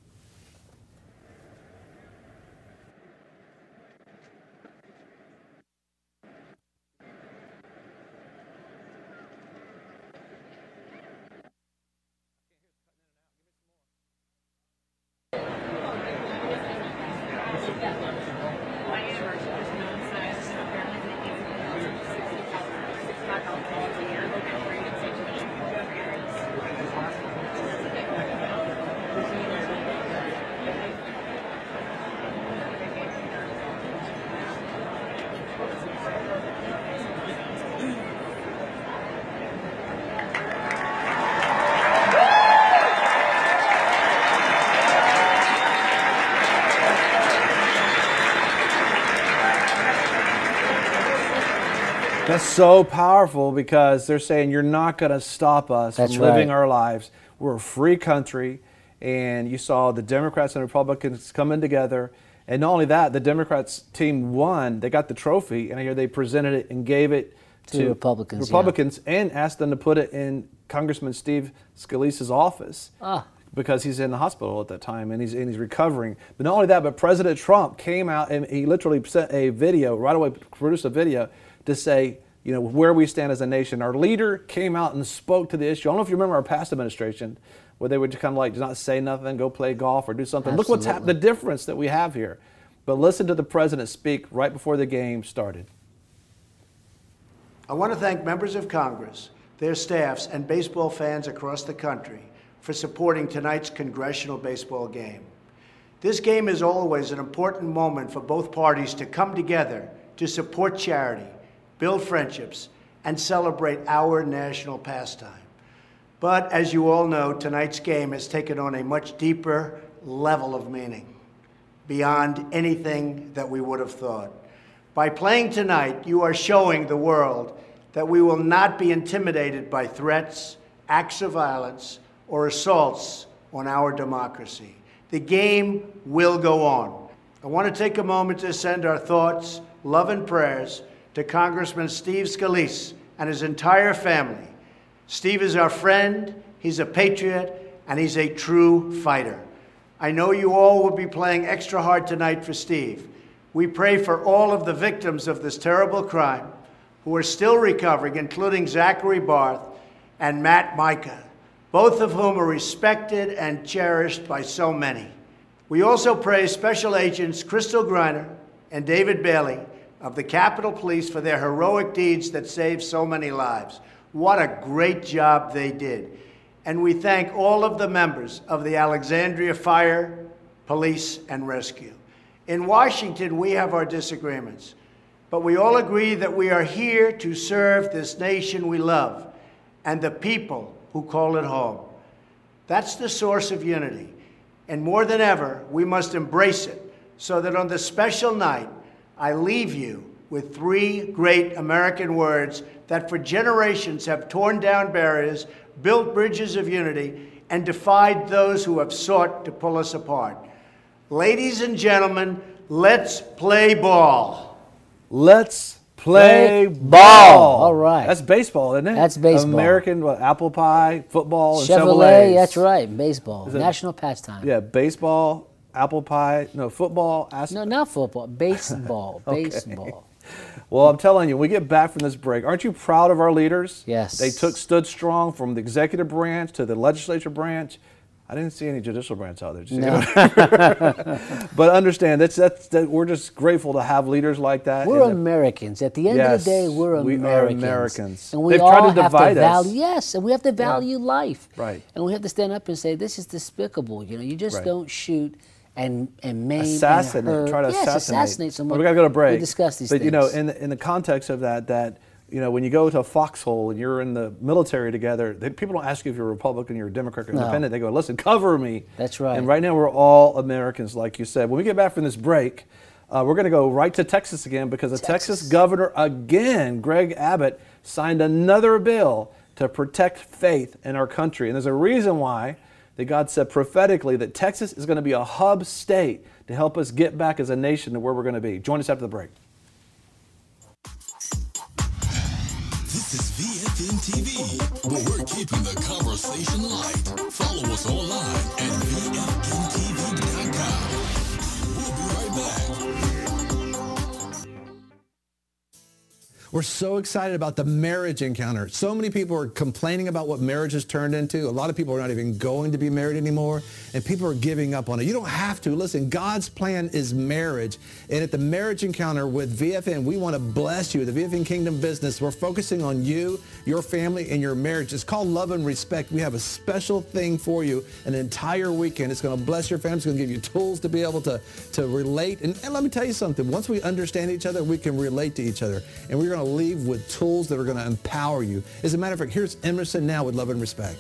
That's so powerful because they're saying you're not going to stop us That's from living right. our lives. We're a free country, and you saw the Democrats and Republicans coming together. And not only that, the Democrats team won. They got the trophy, and I hear they presented it and gave it To to, Republicans, Republicans and asked them to put it in Congressman Steve Scalise's office. Ah. because he's in the hospital at that time and he's, and he's recovering. But not only that, but President Trump came out and he literally sent a video, right away produced a video to say, you know, where we stand as a nation. Our leader came out and spoke to the issue. I don't know if you remember our past administration where they would just kind of like not say nothing, go play golf or do something. Absolutely. Look what's happened, the difference that we have here. But listen to the president speak right before the game started. I want to thank members of Congress, their staffs, and baseball fans across the country for supporting tonight's congressional baseball game. This game is always an important moment for both parties to come together to support charity, build friendships, and celebrate our national pastime. But as you all know, tonight's game has taken on a much deeper level of meaning, beyond anything that we would have thought. By playing tonight, you are showing the world that we will not be intimidated by threats, acts of violence, or assaults on our democracy. The game will go on. I want to take a moment to send our thoughts, love, and prayers to Congressman Steve Scalise and his entire family. Steve is our friend, he's a patriot, and he's a true fighter. I know you all will be playing extra hard tonight for Steve. We pray for all of the victims of this terrible crime who are still recovering, including Zachary Barth and Matt Micah, both of whom are respected and cherished by so many. We also praise Special Agents Crystal Griner and David Bailey of the Capitol Police for their heroic deeds that saved so many lives. What a great job they did. And we thank all of the members of the Alexandria Fire, Police, and Rescue. In Washington, we have our disagreements, but we all agree that we are here to serve this nation we love and the people who call it home. That's the source of unity. And more than ever, we must embrace it so that on this special night, I leave you with three great American words that for generations have torn down barriers, built bridges of unity, and defied those who have sought to pull us apart. Ladies and gentlemen, let's play ball. Let's play, play ball. ball. All right. That's baseball, isn't it? That's baseball. American what, apple pie, football, and Chevrolet. Chevrolets. That's right. Baseball. It, National pastime. Yeah, baseball, apple pie, no, football. No, not football. Baseball. okay. Baseball. Well, I'm telling you, when we get back from this break, aren't you proud of our leaders? Yes. They took stood strong from the executive branch to the legislature branch. I didn't see any judicial branch out there. No. But understand, that's, that's, that we're just grateful to have leaders like that. We're Americans. At the end yes, of the day, we're we Americans. We are Americans. And we They've all tried to have divide to value, us. yes, and we have to value yeah. life. Right. And we have to stand up and say, this is despicable. You know, you just right. don't shoot and, and maim assassinate, and hurt. try to yes, assassinate. assassinate someone. Well, we got to go to break. We discuss these but, things. you know, in the, in the context of that, that, you know, when you go to a foxhole and you're in the military together, they, people don't ask you if you're a Republican, you're a Democrat, or no. independent. They go, listen, cover me. That's right. And right now we're all Americans, like you said. When we get back from this break, uh, we're going to go right to Texas again because the Texas. Texas governor again, Greg Abbott, signed another bill to protect faith in our country. And there's a reason why that God said prophetically that Texas is going to be a hub state to help us get back as a nation to where we're going to be. Join us after the break. This is V F N T V, where we're keeping the conversation light. Follow us online at V F N T V dot com. We'll be right back. We're so excited about the marriage encounter. So many people are complaining about what marriage has turned into. A lot of people are not even going to be married anymore, and people are giving up on it. You don't have to. Listen, God's plan is marriage. And at the marriage encounter with V F N, we want to bless you. The V F N Kingdom Business, we're focusing on you, your family, and your marriage. It's called Love and Respect. We have a special thing for you an entire weekend. It's going to bless your family. It's going to give you tools to be able to, to relate. And, and let me tell you something. Once we understand each other, we can relate to each other. And we're going to leave with tools that are going to empower you. As a matter of fact, here's Emerson now with Love and Respect.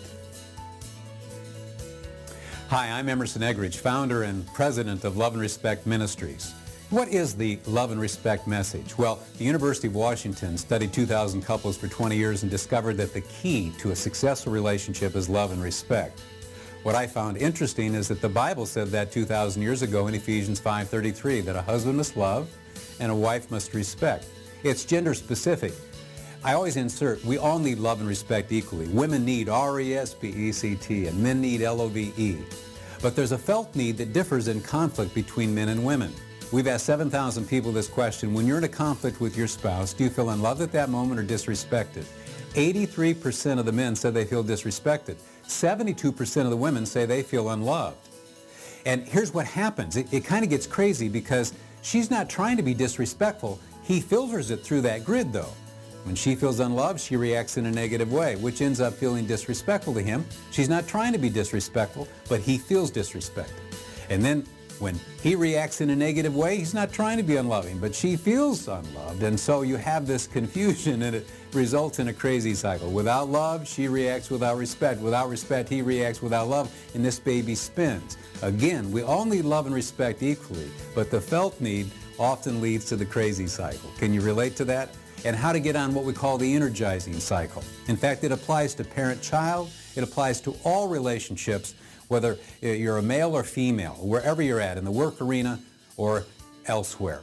Hi, I'm Emerson Eggridge, founder and president of Love and Respect Ministries. What is the Love and Respect message? Well, the University of Washington studied two thousand couples for twenty years and discovered that the key to a successful relationship is love and respect. What I found interesting is that the Bible said that two thousand years ago in Ephesians five thirty-three, that a husband must love and a wife must respect. It's gender specific. I always insert, we all need love and respect equally. Women need R E S P E C T and men need L O V E. But there's a felt need that differs in conflict between men and women. We've asked seven thousand people this question: when you're in a conflict with your spouse, do you feel unloved at that moment or disrespected? eighty-three percent of the men said they feel disrespected. seventy-two percent of the women say they feel unloved. And here's what happens. It, it kind of gets crazy because she's not trying to be disrespectful. He filters it through that grid, though. When she feels unloved, she reacts in a negative way, which ends up feeling disrespectful to him. She's not trying to be disrespectful, but he feels disrespected. And then when he reacts in a negative way, he's not trying to be unloving, but she feels unloved. And so you have this confusion, and it results in a crazy cycle. Without love, she reacts without respect. Without respect, he reacts without love, and this baby spins. Again, we all need love and respect equally, but the felt need often leads to the crazy cycle. Can you relate to that? And how to get on what we call the energizing cycle. In fact, it applies to parent-child. It applies to all relationships, whether you're a male or female, wherever you're at, in the work arena or elsewhere.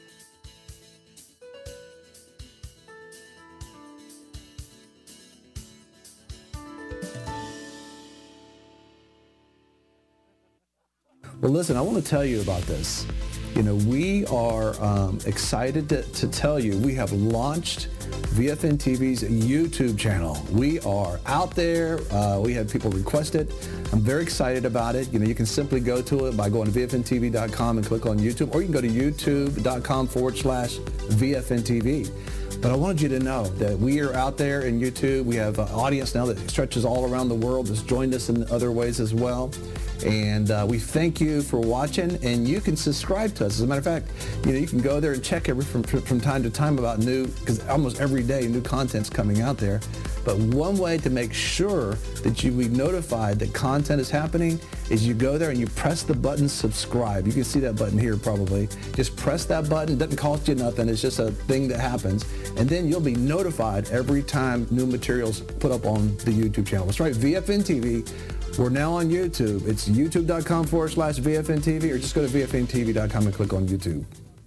Well, listen, I want to tell you about this. You know, we are um, excited to, to tell you we have launched V F N T V's YouTube channel. We are out there. Uh, we have people request it. I'm very excited about it. You know, you can simply go to it by going to V F N T V dot com and click on YouTube, or you can go to youtube.com forward slash VFNTV. But I wanted you to know that we are out there in YouTube. We have an audience now that stretches all around the world, that's joined us in other ways as well. And uh, we thank you for watching, and you can subscribe to us. As a matter of fact, you know, you can go there and check every from, from time to time about new, because almost every day new content's coming out there. But one way to make sure that you be notified that content is happening is you go there and you press the button subscribe. You can see that button here probably. Just press that button. It doesn't cost you nothing. It's just a thing that happens. And then you'll be notified every time new materials put up on the YouTube channel. That's right, V F N T V. We're now on YouTube. It's youtube.com forward slash VFNTV, or just go to V F N T V dot com and click on YouTube.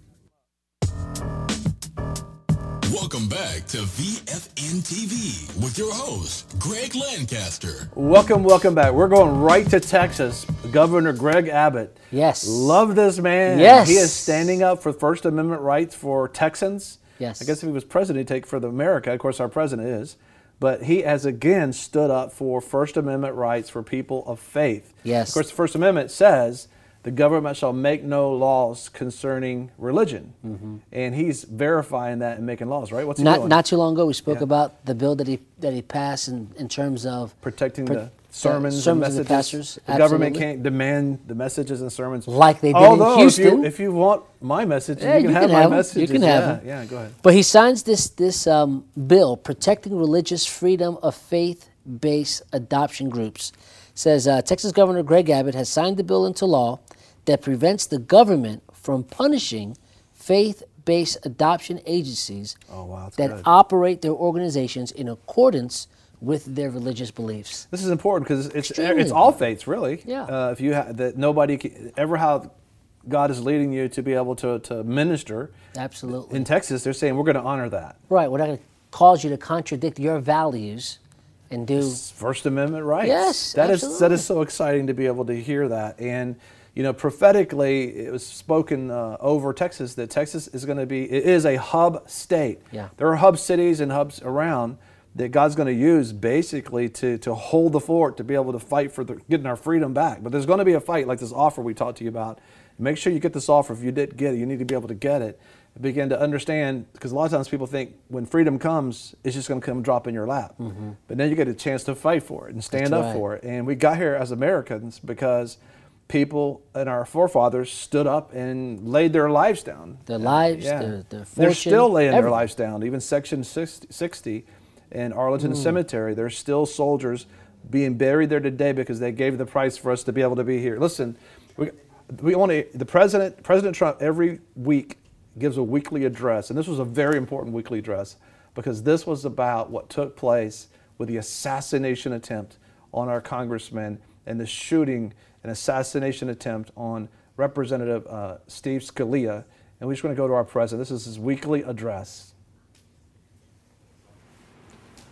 Welcome back to V F N T V with your host, Greg Lancaster. Welcome, welcome back. We're going right to Texas. Governor Greg Abbott. Yes. Love this man. Yes. He is standing up for First Amendment rights for Texans. Yes. I guess if he was president, he'd take for the America. Of course, our president is. But he has again stood up for First Amendment rights for people of faith. Yes. Of course, the First Amendment says the government shall make no laws concerning religion. Mm-hmm. And he's verifying that and making laws, right? What's he not, doing? Not too long ago, we spoke Yeah. about the bill that he that he passed in, in terms of protecting pr- the sermons, the sermons and of messages. the pastors. The government Absolutely. can't demand the messages and sermons Like they did Although, in Houston. If you, if you want my message, Yeah, you can you have can my have 'em. messages. You can have yeah, 'em. yeah, go ahead. But he signs this this um, bill protecting religious freedom of faith-based adoption groups. Says uh, Texas Governor Greg Abbott has signed the bill into law that prevents the government from punishing faith-based adoption agencies oh, wow, that's that good. operate their organizations in accordance with their religious beliefs. This is important because it's Extremely it's all faiths, really. Yeah. Uh, if you ha- that nobody can, ever how God is leading you to be able to to minister. Absolutely. In Texas, they're saying we're going to honor that. Right. We're not going to cause you to contradict your values and do First Amendment rights. Yes, that is that absolutely. is so exciting to be able to hear that. And you know, prophetically, it was spoken uh, over Texas that Texas is going to be it is a hub state. Yeah. There are hub cities and hubs around that God's going to use basically to to hold the fort, to be able to fight for the, getting our freedom back. But there's going to be a fight like this offer we talked to you about. Make sure you get this offer. If you didn't get it, you need to be able to get it. Begin to understand, because a lot of times people think when freedom comes, it's just going to come drop in your lap. Mhm. But then you get a chance to fight for it and stand That's up right. for it. And we got here as Americans because people and our forefathers stood up and laid their lives down. Their lives, Yeah. their, their They're fortune, still laying their everything. lives down. Even Section sixty in Arlington Mm. Cemetery, there's still soldiers being buried there today because they gave the price for us to be able to be here. Listen, we, we want to, the president, President Trump every week gives a weekly address, and this was a very important weekly address because this was about what took place with the assassination attempt on our congressman and the shooting and assassination attempt on Representative uh, Steve Scalia. And we're just going to go to our president. This is his weekly address.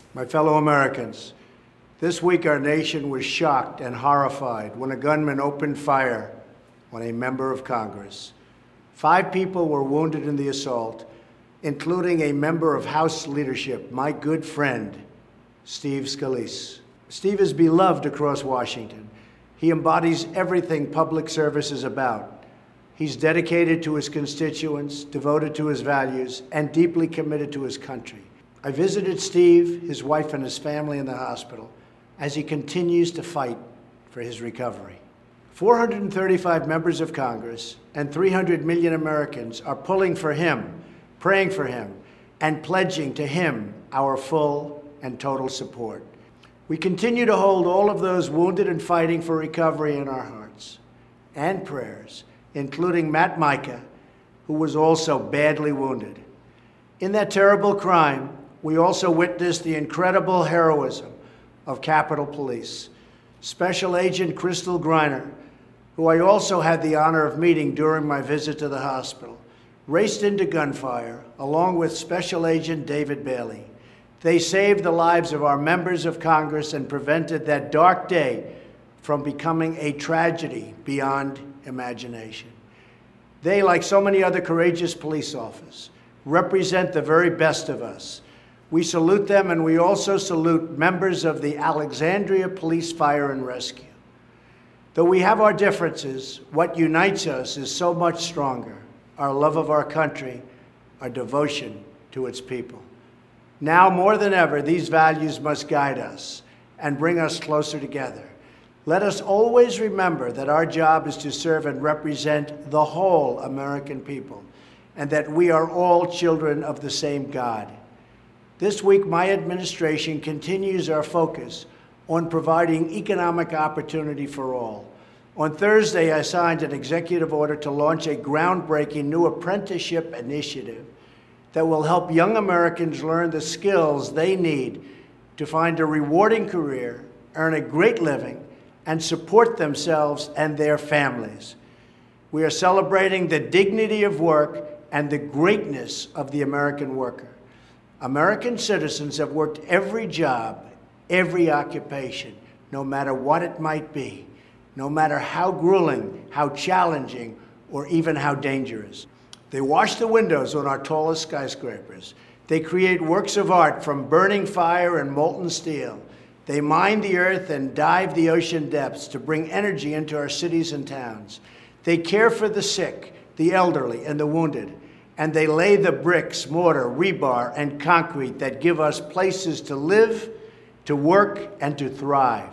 My fellow Americans, this week our nation was shocked and horrified when a gunman opened fire on a member of Congress. Five people were wounded in the assault, including a member of House leadership, my good friend, Steve Scalise. Steve is beloved across Washington. He embodies everything public service is about. He's dedicated to his constituents, devoted to his values, and deeply committed to his country. I visited Steve, his wife, and his family in the hospital as he continues to fight for his recovery. four hundred thirty-five members of Congress and three hundred million Americans are pulling for him, praying for him, and pledging to him our full and total support. We continue to hold all of those wounded and fighting for recovery in our hearts and prayers, including Matt Micah, who was also badly wounded. In that terrible crime, we also witnessed the incredible heroism of Capitol Police. Special Agent Crystal Griner, who I also had the honor of meeting during my visit to the hospital, raced into gunfire along with Special Agent David Bailey. They saved the lives of our members of Congress and prevented that dark day from becoming a tragedy beyond imagination. They, like so many other courageous police officers, represent the very best of us. We salute them, and we also salute members of the Alexandria Police Fire and Rescue. Though we have our differences, what unites us is so much stronger: our love of our country, our devotion to its people. Now more than ever, these values must guide us and bring us closer together. Let us always remember that our job is to serve and represent the whole American people, and that we are all children of the same God. This week, my administration continues our focus on providing economic opportunity for all. On Thursday, I signed an executive order to launch a groundbreaking new apprenticeship initiative that will help young Americans learn the skills they need to find a rewarding career, earn a great living, and support themselves and their families. We are celebrating the dignity of work and the greatness of the American worker. American citizens have worked every job, every occupation, no matter what it might be, no matter how grueling, how challenging, or even how dangerous. They wash the windows on our tallest skyscrapers. They create works of art from burning fire and molten steel. They mine the earth and dive the ocean depths to bring energy into our cities and towns. They care for the sick, the elderly, and the wounded. And they lay the bricks, mortar, rebar, and concrete that give us places to live, to work, and to thrive.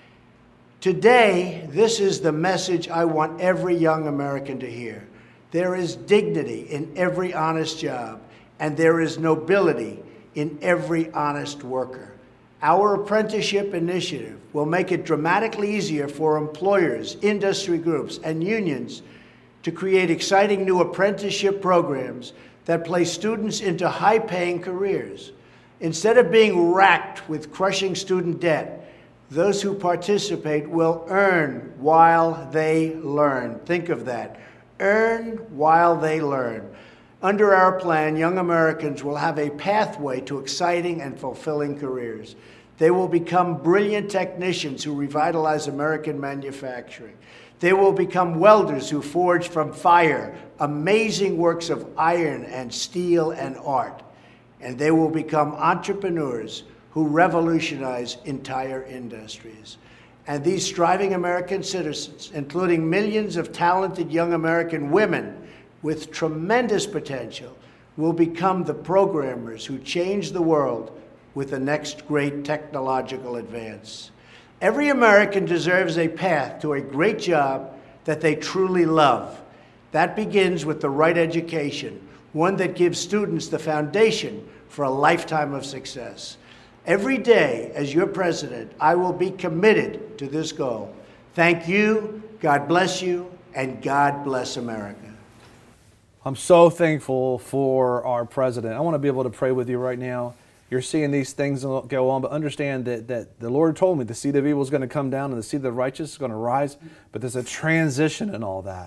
Today, this is the message I want every young American to hear. There is dignity in every honest job, and there is nobility in every honest worker. Our apprenticeship initiative will make it dramatically easier for employers, industry groups, and unions to create exciting new apprenticeship programs that place students into high-paying careers. Instead of being racked with crushing student debt, those who participate will earn while they learn. Think of that. Earn while they learn. Under our plan, young Americans will have a pathway to exciting and fulfilling careers. They will become brilliant technicians who revitalize American manufacturing. They will become welders who forge from fire amazing works of iron and steel and art. And they will become entrepreneurs who revolutionize entire industries. And these striving American citizens, including millions of talented young American women with tremendous potential, will become the programmers who change the world with the next great technological advance. Every American deserves a path to a great job that they truly love. That begins with the right education, one that gives students the foundation for a lifetime of success. Every day, as your president, I will be committed to this goal. Thank you, God bless you, and God bless America. I'm so thankful for our president. I want to be able to pray with you right now. You're seeing these things go on, but understand that, that the Lord told me the seed of evil is going to come down and the seed of the righteous is going to rise, but there's a transition in all that.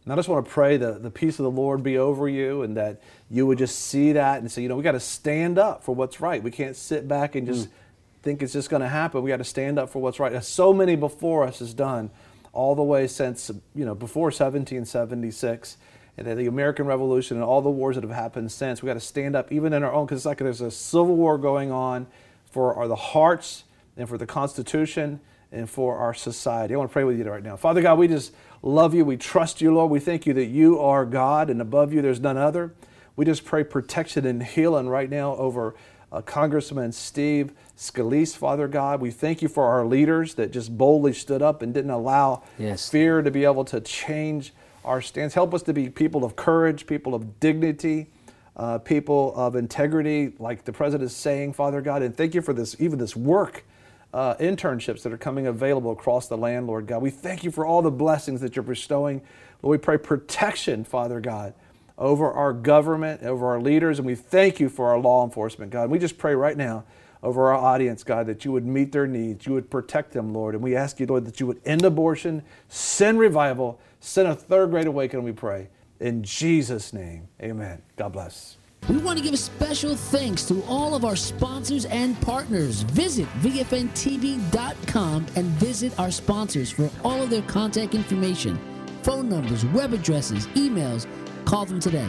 And I just want to pray that the peace of the Lord be over you and that you would just see that and say, you know, we got to stand up for what's right. We can't sit back and just mm. think it's just going to happen. We got to stand up for what's right. As so many before us has done all the way since, you know, before seventeen seventy-six and then the American Revolution and all the wars that have happened since. We got to stand up even in our own, because it's like there's a civil war going on for our, the hearts and for the Constitution and for our society. I want to pray with you right now. Father God, we just love you. We trust you, Lord. We thank you that you are God and above you there's none other. We just pray protection and healing right now over uh, Congressman Steve Scalise, Father God. We thank you for our leaders that just boldly stood up and didn't allow yes. fear to be able to change our stance. Help us to be people of courage, people of dignity, uh, people of integrity, like the President is saying, Father God. And thank you for this, even this work Uh, internships that are coming available across the land, Lord God. We thank you for all the blessings that you're bestowing. Lord, we pray protection, Father God, over our government, over our leaders, and we thank you for our law enforcement, God. And we just pray right now over our audience, God, that you would meet their needs, you would protect them, Lord. And we ask you, Lord, that you would end abortion, send revival, send a third great awakening, we pray. In Jesus' name, amen. God bless. We want to give special thanks to all of our sponsors and partners. Visit V F N T V dot com and visit our sponsors for all of their contact information, phone numbers, web addresses, emails. Call them today.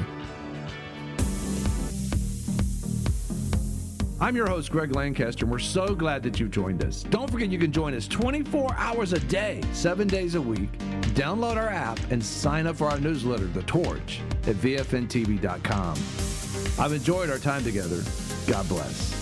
I'm your host, Greg Lancaster, and we're so glad that you've joined us. Don't forget you can join us twenty-four hours a day, seven days a week. Download our app and sign up for our newsletter, The Torch, at V F N T V dot com. I've enjoyed our time together. God bless.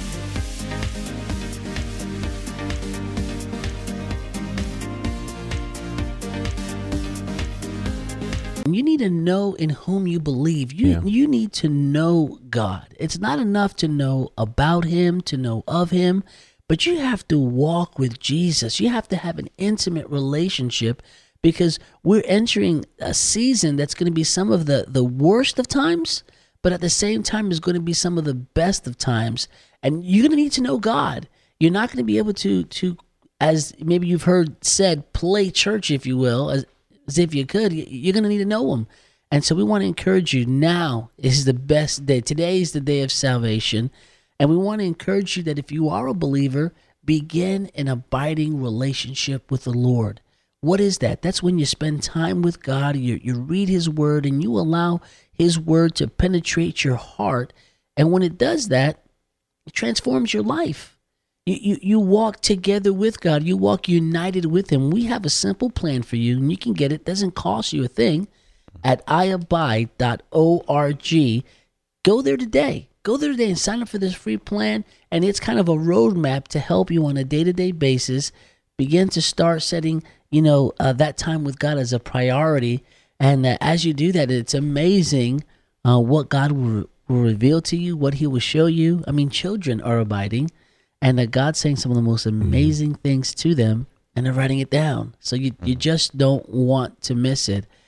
You need to know in whom you believe. You, yeah. you need to know God. It's not enough to know about him, to know of him, but you have to walk with Jesus. You have to have an intimate relationship, because we're entering a season that's going to be some of the, the worst of times, but at the same time is going to be some of the best of times. And you're going to need to know God. You're not going to be able to, to, as maybe you've heard said, play church, if you will, as, as if you could. You're going to need to know him. And so we want to encourage you. Now is the best day. Today is the day of salvation. And we want to encourage you that if you are a believer, begin an abiding relationship with the Lord. What is that? That's when you spend time with God, you, you read his word, and you allow his word to penetrate your heart. And when it does that, it transforms your life. You, you, you walk together with God. You walk united with him. We have a simple plan for you, and you can get it. It doesn't cost you a thing at i abide dot org. Go there today. Go there today and sign up for this free plan. And it's kind of a roadmap to help you on a day-to-day basis begin to start setting, you know, uh, that time with God as a priority. And uh, as you do that, it's amazing uh, what God will, will reveal to you, what he will show you. I mean, children are abiding, and uh, God's saying some of the most amazing mm-hmm. things to them, and they're writing it down. So you, you just don't want to miss it.